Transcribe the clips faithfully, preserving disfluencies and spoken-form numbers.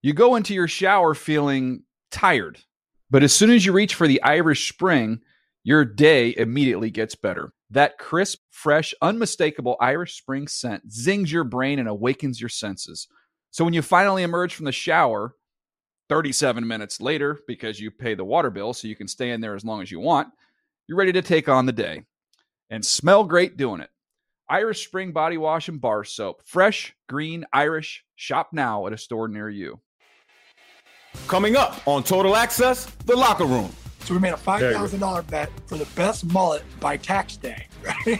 You go into your shower feeling tired, but as soon as you reach for the Irish Spring, your day immediately gets better. That crisp, fresh, unmistakable Irish Spring scent zings your brain and awakens your senses. So when you finally emerge from the shower, thirty-seven minutes later, because you pay the water bill so you can stay in there as long as you want, you're ready to take on the day and smell great doing it. Irish Spring Body Wash and Bar Soap. Fresh, green, Irish. Shop now at a store near you. Coming up on Total Access, The Locker Room. So we made a five thousand dollars bet for the best mullet by tax day, right?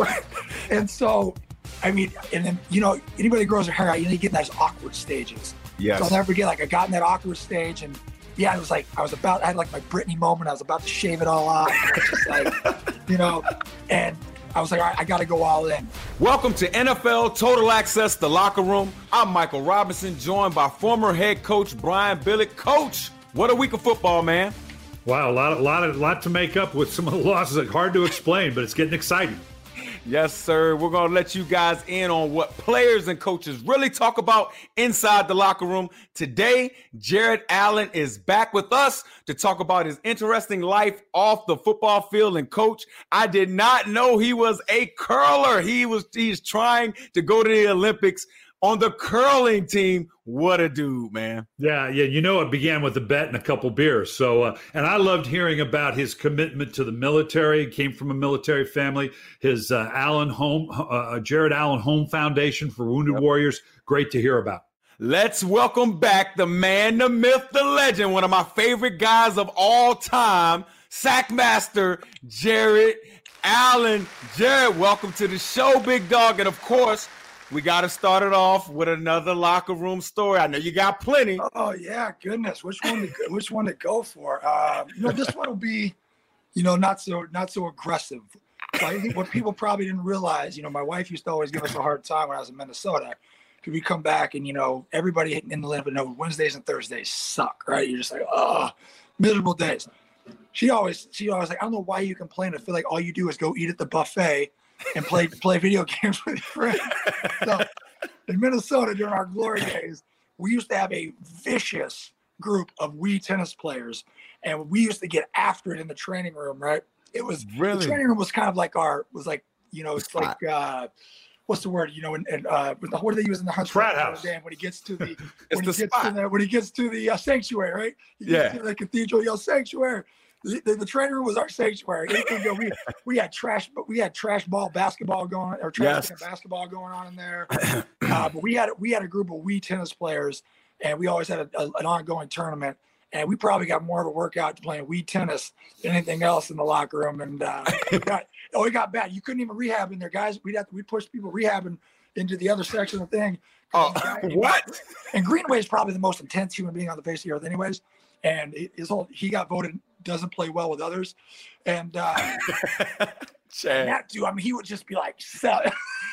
And so, I mean, and then, you know, anybody that grows their hair out, you know, you get in those awkward stages. Yes. So I'll never forget, like, I got in that awkward stage, and yeah, it was like, I was about, I had like my Britney moment. I was about to shave it all off. I was just like, you know, and I was like, all right, I got to go all in. Welcome to N F L Total Access, The Locker Room. I'm Michael Robinson, joined by former head coach Brian Billick. Coach, what a week of football, man. Wow, a lot, a lot, a lot to make up with some of the losses. Hard to explain, but it's getting exciting. Yes, sir. We're going to let you guys in on what players and coaches really talk about inside the locker room. Today, Jared Allen is back with us to talk about his interesting life off the football field. And coach, I did not know he was a curler. He was he's trying to go to the Olympics on the curling team. What a dude, man. Yeah, yeah. You know, it began with a bet and a couple beers. So, uh, and I loved hearing about his commitment to the military. He came from a military family. His uh, Allen Home, uh, Jared Allen Home Foundation for Wounded yep. Warriors. Great to hear about. Let's welcome back the man, the myth, the legend, one of my favorite guys of all time, Sackmaster Jared Allen. Jared, welcome to the show, big dog. And of course, we got to start it off with another locker room story. I know you got plenty. Oh yeah, goodness. Which one to go, which one to go for? Um, you know, this one will be, you know, not so not so aggressive. So I think what people probably didn't realize, you know, my wife used to always give us a hard time when I was in Minnesota. Because we come back and, you know, everybody in the Olympic know Wednesdays and Thursdays suck, right? You're just like, oh, miserable days. She always, she always like, I don't know why you complain. I feel like all you do is go eat at the buffet and play play video games with your friends. So in Minnesota during our glory days, we used to have a vicious group of Wii tennis players, and we used to get after it in the training room, right? It was really? The training room was kind of like our was like, you know, it's like uh what's the word? You know, and, and uh, what do they use in the Hunts frat house? When he gets to the the when, he gets to the, when he gets to the uh, sanctuary, right? He yeah. gets to the cathedral, yell sanctuary. The, the, the training room was our sanctuary. we we had trash, but we had trash ball basketball going, or trash yes. basketball going on in there. Uh, but we had we had a group of Wii tennis players, and we always had a, a, an ongoing tournament. And we probably got more of a workout playing Wii tennis than anything else in the locker room. And uh, we got, oh, it got bad. You couldn't even rehab in there, guys. We'd have to, we pushed people rehabbing into the other section of the thing. Oh, and, what? And Greenway is probably the most intense human being on the face of the earth, anyways. And his whole he got voted doesn't play well with others. And, uh, and that dude, I mean, he would just be like selling,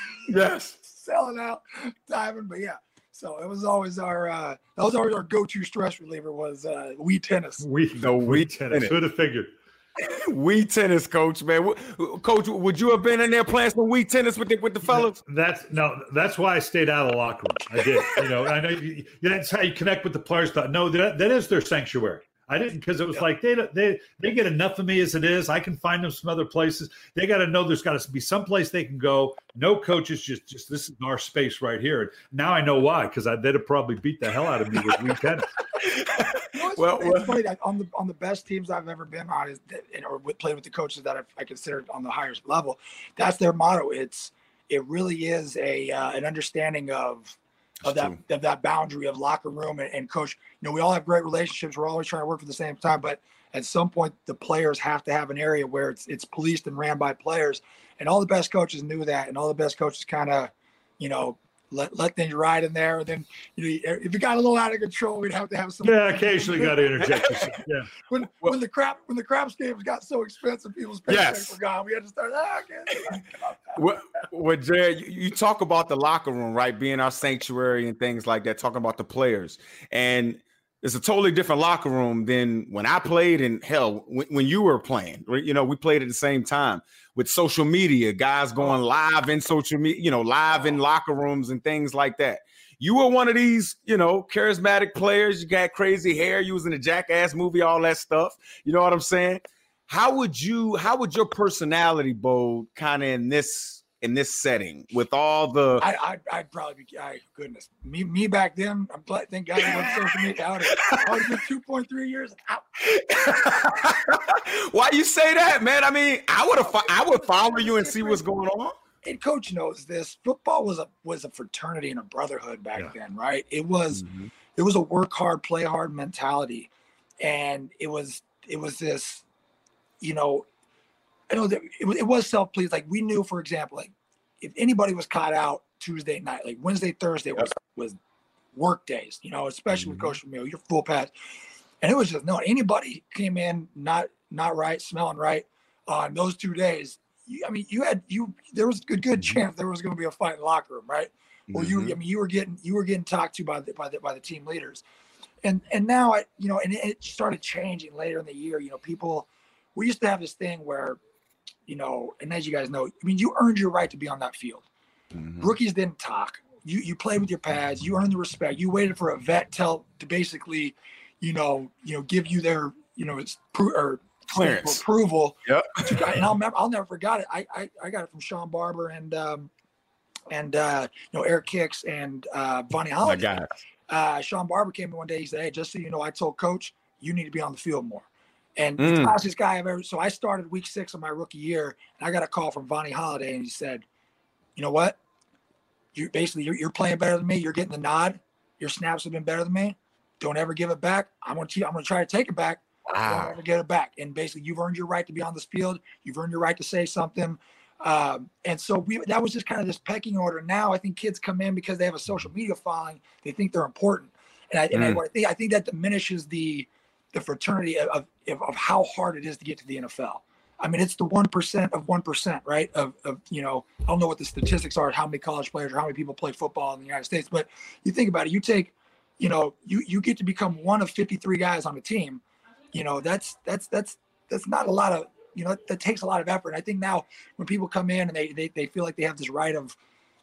yes, selling out, diving. But yeah. So it was always our uh, that was always our go-to stress reliever was uh, Wii tennis. We no Wii tennis. Who'd have figured? Wii tennis, coach, man. Coach, would you have been in there playing some Wii tennis with the, with the fellas? That's no. That's why I stayed out of the locker room. I did. You know, I know you, that's how you connect with the players. No, that that is their sanctuary. I didn't because it was yep. like they they they get enough of me as it is. I can find them some other places. They got to know there's got to be some place they can go. No coaches, just just this is our space right here. And now I know why, because they'd have probably beat the hell out of me with Wii tennis. Well, well, funny, it's funny that on the on the best teams I've ever been on is that, or played with the coaches that I've, I consider on the highest level. That's their motto. It's it really is a uh, an understanding of. Of that, of that boundary of locker room and, and coach. You know, we all have great relationships. We're always trying to work for the same time, but at some point the players have to have an area where it's it's policed and ran by players. And all the best coaches knew that, and all the best coaches kind of, you know, let let things ride in there. And then, you know, if it got a little out of control, we'd have to have some. Yeah, occasionally got to interject. Yeah. When well, when the crap when the craps games got so expensive, people's paychecks yes. were gone. We had to start. Oh, okay. well, well, Jared, you, you talk about the locker room, right, being our sanctuary and things like that. Talking about the players, and it's a totally different locker room than when I played. And hell, when, when you were playing, you know, we played at the same time. With social media, guys going live in social media, you know, live in locker rooms and things like that. you were one of these, you know, charismatic players. You got crazy hair. You was in the Jackass movie, all that stuff. You know what I'm saying? How would you, how would your personality, Bo, kind of in this, in this setting with all the, I, I, I'd probably be, I, goodness, me, me back then, I'm glad, thank God I went social media. I would have, I would have been two point three years out. Why you say that, man? I mean, I would have, I would follow you and see what's going on. And Coach knows this. Football was a, was a fraternity and a brotherhood back yeah. then, right? It was, mm-hmm. it was a work hard, play hard mentality. And it was, it was this, you know, I know that it, it was self-pleased. Like we knew, for example, like if anybody was caught out Tuesday night, like Wednesday, Thursday was, was work days, you know, especially mm-hmm. with Coach Vermeil, you're full pass. And it was just, no, anybody came in not not right, smelling right on those two days. You, I mean, you had, you, there was a good chance there was going to be a fight in the locker room, right? Or mm-hmm. you, I mean, you were getting, you were getting talked to by the, by the, by the team leaders. And, and now I, you know, and it started changing later in the year, you know, people, we used to have this thing where, you know, and as you guys know, I mean, you earned your right to be on that field. Mm-hmm. Rookies didn't talk. You you played with your pads. You earned the respect. You waited for a vet tell to basically, you know, you know, give you their, you know, it's pro- or clearance approval. Yep. And I'll never, I'll never forget it. I, I I got it from Sean Barber and um and uh you know Eric Hicks and uh Vonnie Holliday. My guy. Uh, Sean Barber came in one day. He said, "Hey, just so you know, I told Coach you need to be on the field more." And mm. the fastest guy I've ever. So I started week six of my rookie year, and I got a call from Vonnie Holliday, and he said, "You know what? You basically you're, you're playing better than me. You're getting the nod. Your snaps have been better than me. Don't ever give it back. I'm gonna I'm gonna try to take it back. Wow. Don't ever get it back. And basically, you've earned your right to be on this field. You've earned your right to say something." Um, and so we that was just kind of this pecking order. Now I think kids come in because they have a social media following. They think they're important, and I, and mm. I, I think I think that diminishes the the fraternity of, of of how hard it is to get to the N F L. I mean, it's the one percent of one percent, right? Of, of, you know, I don't know what the statistics are, how many college players or how many people play football in the United States, but you think about it, you take, you know, you, you get to become one of fifty-three guys on the team. You know, that's, that's, that's, that's not a lot of, you know, that takes a lot of effort. And I think now when people come in and they, they, they feel like they have this right of,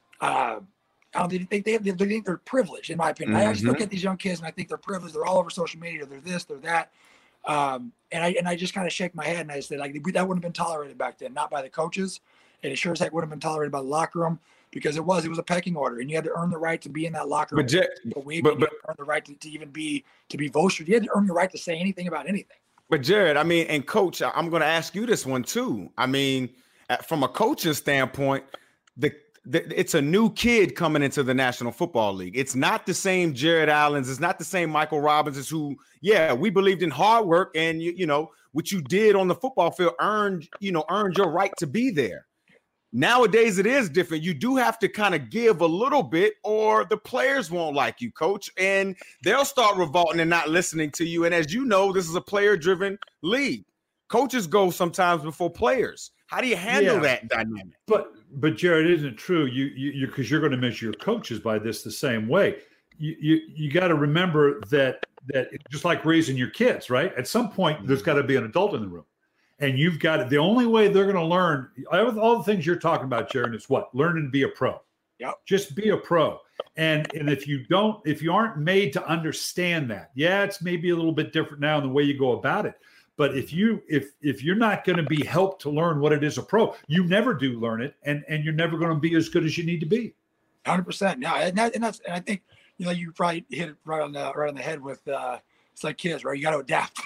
uh, I don't think they, they, have, they think they're privileged, in my opinion. Mm-hmm. I just look at these young kids and I think they're privileged. They're all over social media. They're this, they're that. Um, and I and I just kind of shake my head and I said, like, that wouldn't have been tolerated back then, not by the coaches. And it sure as heck wouldn't have been tolerated by the locker room because it was it was a pecking order, and you had to earn the right to be in that locker room. But, Jer- a week, but, but you had to earn the right to, to even be to be voted. You had to earn the right to say anything about anything. But Jared, I mean, and Coach, I'm going to ask you this one too. I mean, from a coaching standpoint, the it's a new kid coming into the National Football League. It's not the same Jared Allens. It's not the same Michael Robbins who, yeah, we believed in hard work and, you, you know, what you did on the football field earned, you know, earned your right to be there. Nowadays, it is different. You do have to kind of give a little bit or the players won't like you, Coach, and they'll start revolting and not listening to you. And as you know, this is a player-driven league. Coaches go sometimes before players. How do you handle yeah. that dynamic? But but Jared, isn't it true? You you because you're going to measure your coaches by this the same way. You you, you got to remember that that just like raising your kids, right? At some point, there's got to be an adult in the room, and you've got to, the only way they're going to learn all the things you're talking about, Jared, is what? Learning to be a pro. Yeah, just be a pro. And and if you don't, if you aren't made to understand that, yeah, it's maybe a little bit different now in the way you go about it. But if you if if you're not going to be helped to learn what it is a pro, you never do learn it, and and you're never going to be as good as you need to be. one hundred percent. Now, and, that, and that's and I think you know you probably hit it right on the right on the head with uh, it's like kids, right? You got to adapt.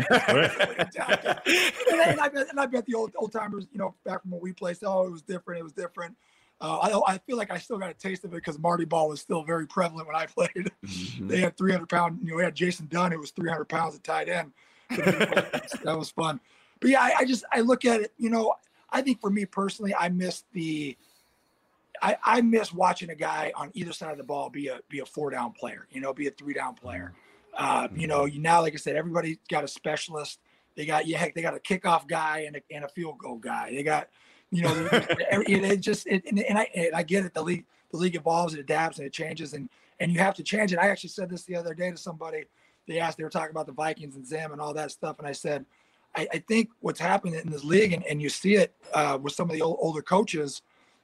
adapt. and, and I bet and I bet the old old timers, you know, back from when we played, oh, it was different. It was different. Uh, I I feel like I still got a taste of it because Marty Ball was still very prevalent when I played. Mm-hmm. They had three hundred pound. You know, we had Jason Dunn, who was three hundred pounds at tight end. That was fun. But yeah, I, I just I look at it, you know, I think for me personally, I miss the I, I miss watching a guy on either side of the ball be a be a four down player, you know, be a three down player. Uh, you know, you now, like I said, everybody's got a specialist. They got yeah, heck, they got a kickoff guy and a and a field goal guy. They got, you know, it, it just it, and, and I and I get it. The league the league evolves, it adapts, and it changes, and and you have to change it. I actually said this the other day to somebody. They asked, they were talking about the Vikings and Zim and all that stuff. And I said, I, I think what's happening in this league, and, and you see it uh, with some of the old, older coaches,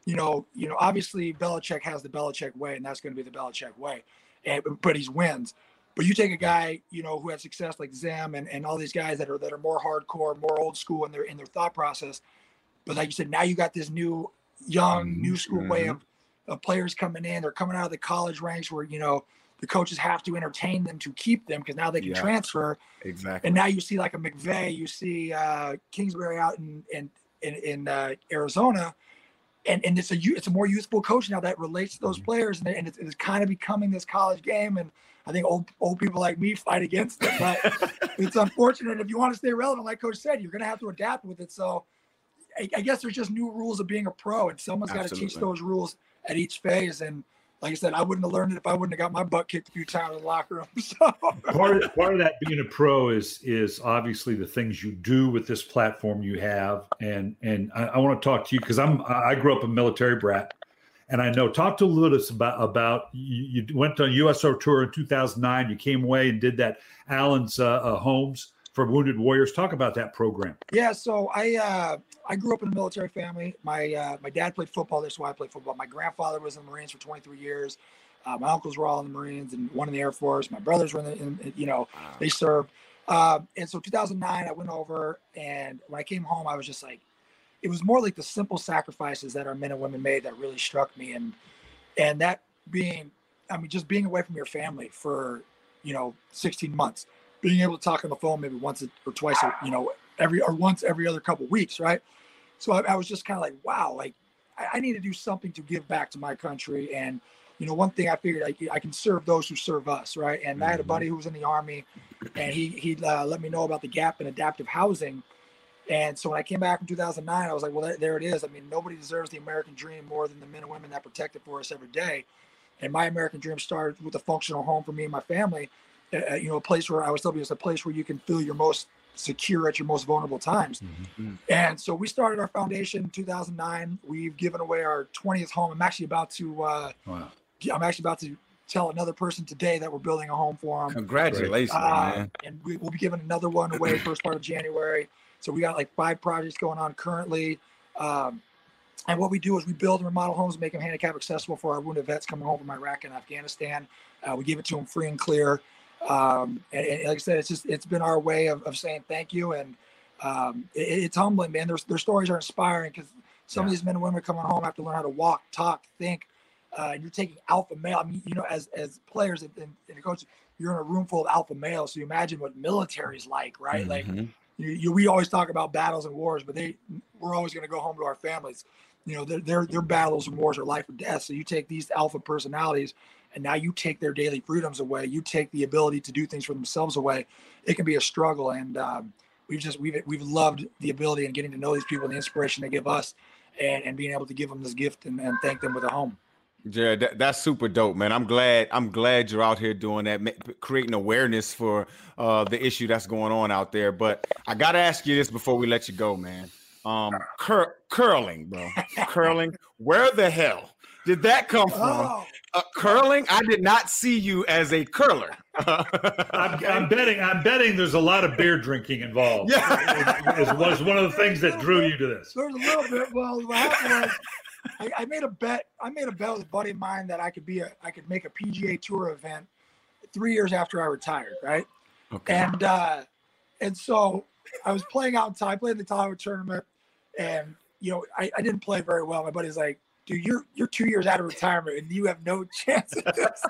you know, you know, obviously Belichick has the Belichick way, and that's going to be the Belichick way, and but he wins. But you take a guy, you know, who had success like Zim and, and all these guys that are that are more hardcore, more old school in their in their thought process. But like you said, now you got this new, young, new school mm-hmm. way of, of players coming in. They're coming out of the college ranks where, you know, the coaches have to entertain them to keep them because now they can yeah, transfer. Exactly. And now you see like a McVay, you see uh, Kingsbury out in in in, in uh, Arizona, and and it's a it's a more youthful coach now that relates to those mm-hmm. players, and, and it's, it's kind of becoming this college game. And I think old old people like me fight against it, but it's unfortunate. If you want to stay relevant, like Coach said, you're going to have to adapt with it. So I, I guess there's just new rules of being a pro, and someone's got to teach those rules at each phase. And like I said, I wouldn't have learned it if I wouldn't have got my butt kicked a few times in the locker room. So part of, part of that being a pro is is obviously the things you do with this platform you have. And and I, I want to talk to you because I'm I grew up a military brat, and I know talk to Lewis about about you, you went on a U S O tour in two thousand nine. You came away and did that Allen's uh, uh, Homes for Wounded Warriors. Talk about that program. Yeah, so I uh, I grew up in a military family. My uh, my dad played football. That's why I played football. My grandfather was in the Marines for twenty-three years. Uh, my uncles were all in the Marines and one in the Air Force. My brothers were in, the, in you know, wow. they served. Uh, and so two thousand nine, I went over, and when I came home, I was just like, it was more like the simple sacrifices that our men and women made that really struck me. And and that being, I mean, just being away from your family for, you know, sixteen months, being able to talk on the phone maybe once or twice, you know, every or once every other couple of weeks, right? So I, I was just kind of like, wow, like I, I need to do something to give back to my country. And, you know, one thing I figured I, I can serve those who serve us, right? And mm-hmm. I had a buddy who was in the Army, and he he uh, let me know about the gap in adaptive housing. And so when I came back in two thousand nine, I was like, well, there, there it is. I mean, nobody deserves the American dream more than the men and women that protect it for us every day. And my American dream started with a functional home for me and my family. Uh, you know, a place where I was telling you, it's a place where you can feel your most secure at your most vulnerable times. Mm-hmm. And so we started our foundation in two thousand nine. We've given away our twentieth home. I'm actually about to, uh, wow. I'm actually about to tell another person today that we're building a home for them. Congratulations, uh, man. And we, we'll be giving another one away first part of January. So we got like five projects going on currently. Um, and what we do is we build and remodel homes and make them handicap accessible for our wounded vets coming home from Iraq and Afghanistan. Uh, we give it to them free and clear. Um, and, and like I said, it's just, it's been our way of, of saying thank you. And, um, it, it's humbling, man. Their, their stories are inspiring because some yeah. of these men and women coming home have to learn how to walk, talk, think. Uh, and you're taking alpha male. I mean, you know, as, as players and, and coaches, you're in a room full of alpha males. So you imagine what military is like, right? Mm-hmm. Like you, you, we always talk about battles and wars, but they, we're always going to go home to our families. You know, their, their, their battles and wars are life or death. So you take these alpha personalities, and now you take their daily freedoms away. You take the ability to do things for themselves away. It can be a struggle. And um, we've just, we've, we've loved the ability and getting to know these people and the inspiration they give us and, and being able to give them this gift and, and thank them with a home. Jared, that, that's super dope, man. I'm glad, I'm glad you're out here doing that, creating awareness for uh, the issue that's going on out there. But I got to ask you this before we let you go, man. Um, cur- curling, bro, curling. Where the hell did that come from? Oh. Uh, curling? I did not see you as a curler. I'm, I'm betting. I'm betting there's a lot of beer drinking involved. Yeah, it, it was one of the things that drew you to this. There's a little bit. Well, what happened was I, I made a bet. I made a bet with a buddy of mine that I could be a. I could make a P G A Tour event three years after I retired, right? Okay. And uh, and so I was playing out in time. I played in the Tahoe tournament, and you know I, I didn't play very well. My buddy's like, dude, you're you're two years out of retirement and you have no chance at this.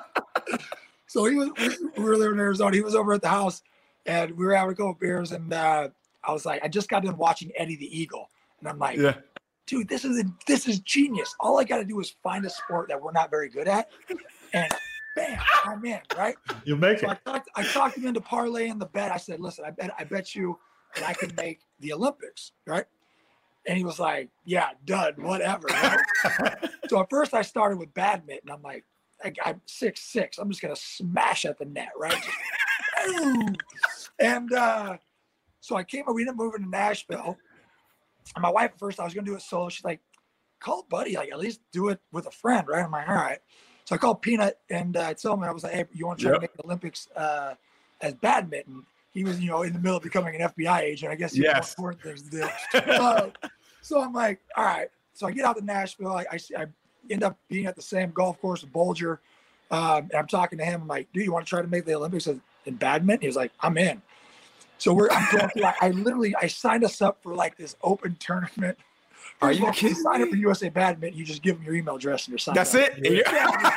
So he was, we were there in Arizona. He was over at the house, and we were having a couple beers. And uh, I was like, I just got done watching Eddie the Eagle, and I'm like, yeah. dude, this is a, this is genius. All I got to do is find a sport that we're not very good at, and bam, I'm in, right? You make so it. I talked, I talked him into parlaying the bet. I said, listen, I bet I bet you that I can make the Olympics, right? And he was like, yeah, done, whatever. Right? So at first I started with badminton. I'm like, I, I'm six six. I'm just going to smash at the net, right? And uh, so I came, we ended up moving to Nashville. And my wife at first, I was going to do it solo. She's like, call a buddy, like at least do it with a friend, right? I'm like, all right. So I called Peanut and I uh, told him, I was like, hey, you want to try yep. to make the Olympics uh, as badminton? He was, you know, in the middle of becoming an F B I agent. I guess he yes. had more important things to do. uh, so I'm like, all right. so I get out to Nashville. I, I, I end up being at the same golf course with Bolger. Um, and I'm talking to him. I'm like, dude, you want to try to make the Olympics in badminton? He was like, I'm in. So we're, I'm going through, I, I literally, I signed us up for like this open tournament. Are you kidding? Sign up for U S A Badminton. You just give them your email address and you're signed That's up. it? Yeah.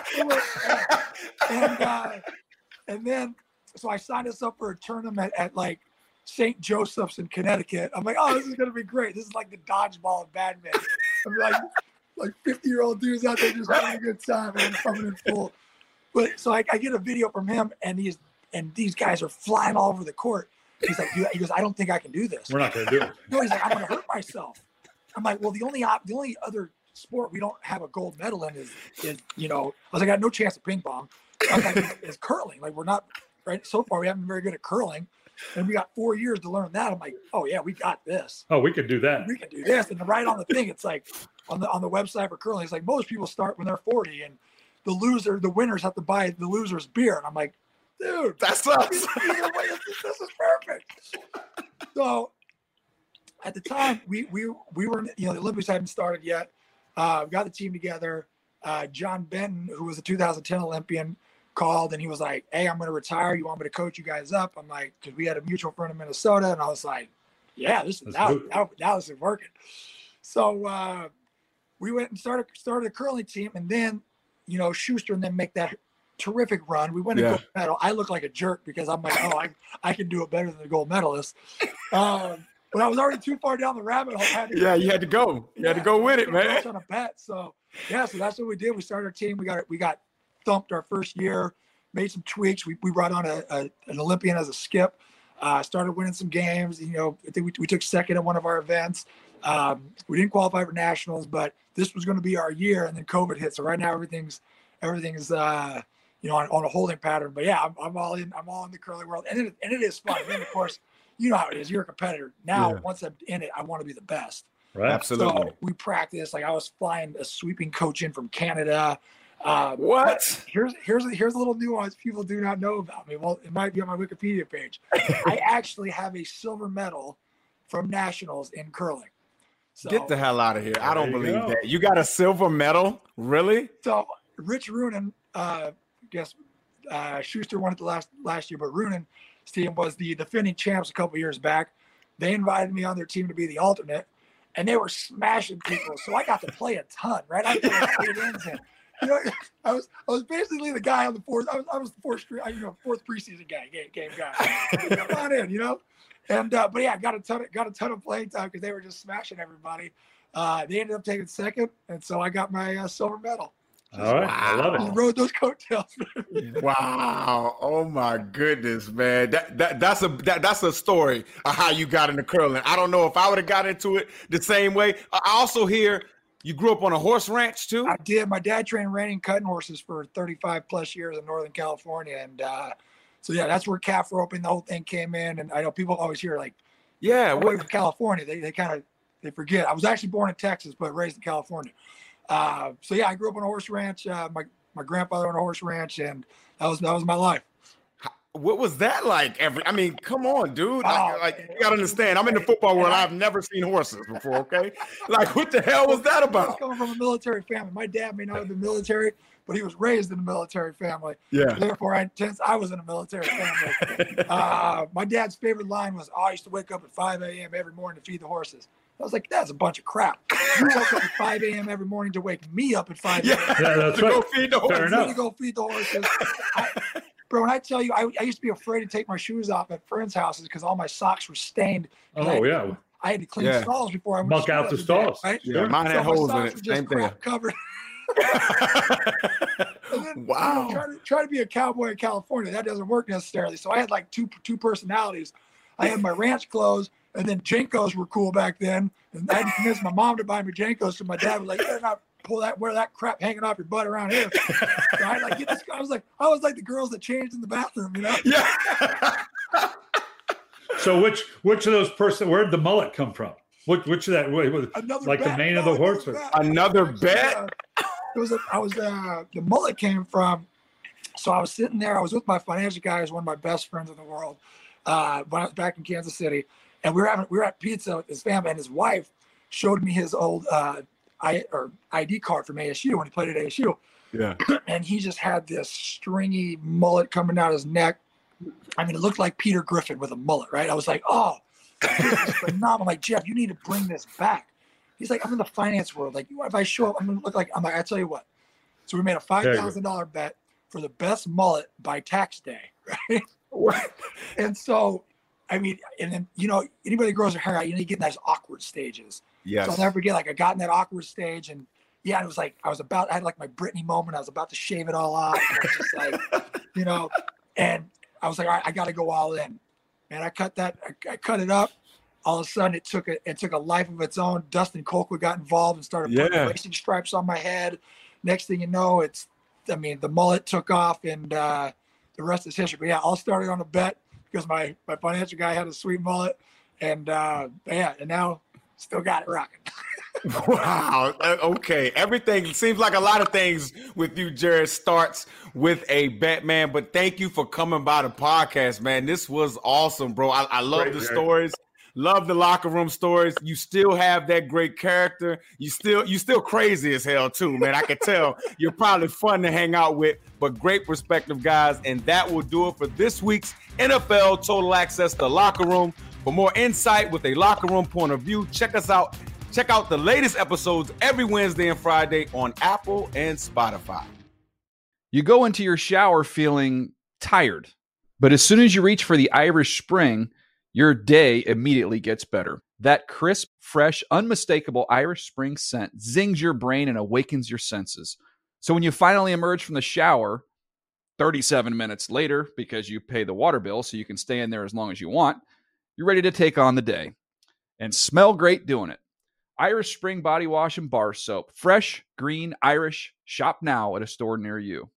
and, uh, and then, so I signed us up for a tournament at like Saint Joseph's in Connecticut. I'm like, oh, this is going to be great. This is like the dodgeball of badminton. I'm like, like fifty year old dudes out there just having a good time and I'm coming in full. But so I, I get a video from him and these, and these guys are flying all over the court. He's like, he goes, I don't think I can do this. We're not going to do it. No, he's like, I'm going to hurt myself. I'm like, well, the only op- the only other sport we don't have a gold medal in is, is you know, I was like, I got no chance at ping pong. I was like, it's curling. Like, we're not, right? So far, we haven't been very good at curling. And we got four years to learn that. I'm like, oh, yeah, we got this. Oh, we could do that. We can do this. And right on the thing, it's like, on the on the website for curling, it's like most people start when they're forty and the loser, the winners have to buy the loser's beer. And I'm like, dude, that sucks. This, this is perfect. So at the time, we we we were, you know, the Olympics hadn't started yet. Uh, we got the team together. Uh, John Benton, who was a two thousand ten Olympian, called and he was like, hey, I'm going to retire. You want me to coach you guys up? I'm like, because we had a mutual friend in Minnesota. And I was like, yeah, this is now, now, now this is working. So uh, we went and started started a curling team. And then, you know, Schuster and then make that terrific run. We went to Yeah. gold medal. I look like a jerk because I'm like, oh, I, I can do it better than the gold medalist. Um, but I was already too far down the rabbit hole. I had to Yeah, you had to go. You had to go with it, man. On a bet. So yeah, so that's what we did. We started our team. We got we got thumped our first year. Made some tweaks. We we brought on a, a an Olympian as a skip. Uh, started winning some games. You know, I think we we took second at one of our events. Um, we didn't qualify for nationals, but this was going to be our year. And then COVID hit. So right now everything's everything's uh, you know on, on a holding pattern. But yeah, I'm, I'm all in. I'm all in the curling world, and it, and it is fun. And then of course, you know how it is. You're a competitor. Now, Yeah. once I'm in it, I want to be the best. Right. Absolutely. So we practiced. Like I was flying a sweeping coach in from Canada. Um, What? but Here's here's here's a little nuance people do not know about me. Well, it might be on my Wikipedia page. I actually have a silver medal from nationals in curling. So, Get the hell out of here. I don't There you believe go. that. You got a silver medal? Really? so Rich Runen, uh, I guess uh, Schuster won it the last last year, but Runen's team was the defending champs a couple years back. They invited me on their team to be the alternate, and they were smashing people. So I got to play a ton, right? I played eight ends in. You know, I was I was basically the guy on the fourth. I was I was the fourth, you know, fourth preseason guy, game, game guy. Come on in, you know. And uh, but yeah, I got a ton of got a ton of playing time because they were just smashing everybody. Uh, they ended up taking second, and so I got my uh, silver medal. All right. I love I it. rode those coattails. Wow. Oh my goodness, man. That that that's a that, that's a story of how you got into curling. I don't know if I would have got into it the same way. I also hear you grew up on a horse ranch too. I did. My dad trained reining cutting horses for thirty-five plus years in Northern California. And uh, so, yeah, that's where calf roping, the whole thing came in. And I know people always hear like, Yeah. away What, from California, they, they kind of, they forget. I was actually born in Texas, but raised in California. Uh, so yeah, I grew up on a horse ranch. Uh, my, my grandfather owned a horse ranch and that was, that was my life. what was that like? Every I mean, come on, dude. Like, Oh, like you gotta understand. I'm in the football world. I've never seen horses before. Okay. Like, what the hell was that I was about? coming from a military family. My dad may not have been military, but he was raised in a military family. Yeah. Therefore, I, since I was in a military family, uh, my dad's favorite line was, oh, I used to wake up at five a.m. every morning to feed the horses. I was like, that's a bunch of crap. You woke up at five a.m. every morning to wake me up at five a.m. Yeah. Yeah, that's To go right. feed the Fair horses. enough. to go feed the horses. I, bro, when I tell you, I, I used to be afraid to take my shoes off at friends' houses because all my socks were stained. And I, Oh, yeah. I had to clean Yeah. stalls before I went Muck to out school the every day, stalls. right? Yeah, mine had So my holes in socks it. were just Same thing. crap covered. And then, Wow. You know, try to try to be a cowboy in California. That doesn't work necessarily. So I had like two two personalities. I had my ranch clothes, and then Jenkos were cool back then. And I had to convince my mom to buy me Jenkos. So my dad was like, "You better not pull that, wear that crap hanging off your butt around here." So I like get this. I was like, I was like the girls that changed in the bathroom, you know. Yeah. So which which of those person? Where did the mullet come from? Which which of that? Wait, what- Another like the bet. mane of No, the horse? another or- bet. Another bet. Uh, it was a, I was uh, the mullet came from. So I was sitting there. I was with my financial guy, who's one of my best friends in the world. Uh, when I was back in Kansas City, and we were having we were at pizza with his family, and his wife showed me his old uh, I or I D card from A S U when he played at A S U. Yeah. And he just had this stringy mullet coming out his neck. I mean, it looked like Peter Griffin with a mullet, right? I was like, oh, this is phenomenal. I'm like, Jeff, you need to bring this back. He's like, I'm in the finance world. Like, if I show up, I'm going to look like, I'm like, I tell you what. So we made a five thousand dollars bet for the best mullet by tax day, right? And so, I mean, and then, you know, anybody that grows their hair out, you know, you get in those awkward stages. Yes. So I'll never forget, like, I got in that awkward stage, and yeah, it was like, I was about, I had like my Britney moment. I was about to shave it all off. And I was just like, you know, and I was like, all right, I got to go all in. And I cut that, I, I cut it up. All of a sudden, it took a, it took a life of its own. Dustin Colquitt got involved and started putting Yeah. racing stripes on my head. Next thing you know, it's, I mean, the mullet took off, and uh, the rest is history. But yeah, all started on a bet because my, my financial guy had a sweet mullet. And uh, yeah, and now still got it rocking. Wow. Okay. Everything seems like a lot of things with you, Jared, starts with a bet, man. But thank you for coming by the podcast, man. This was awesome, bro. I, I love Great, the Jared. stories. Love the locker room stories. You still have that great character. You still you still crazy as hell too, man. I can tell you're probably fun to hang out with, but great perspective, guys. And that will do it for this week's N F L Total Access to Locker Room. For more insight with a locker room point of view, check us out. Check out the latest episodes every Wednesday and Friday on Apple and Spotify. You go into your shower feeling tired, but as soon as you reach for the Irish Spring, your day immediately gets better. That crisp, fresh, unmistakable Irish Spring scent zings your brain and awakens your senses. So when you finally emerge from the shower, thirty-seven minutes later, because you pay the water bill so you can stay in there as long as you want, you're ready to take on the day and smell great doing it. Irish Spring Body Wash and Bar Soap. Fresh, green, Irish. Shop now at a store near you.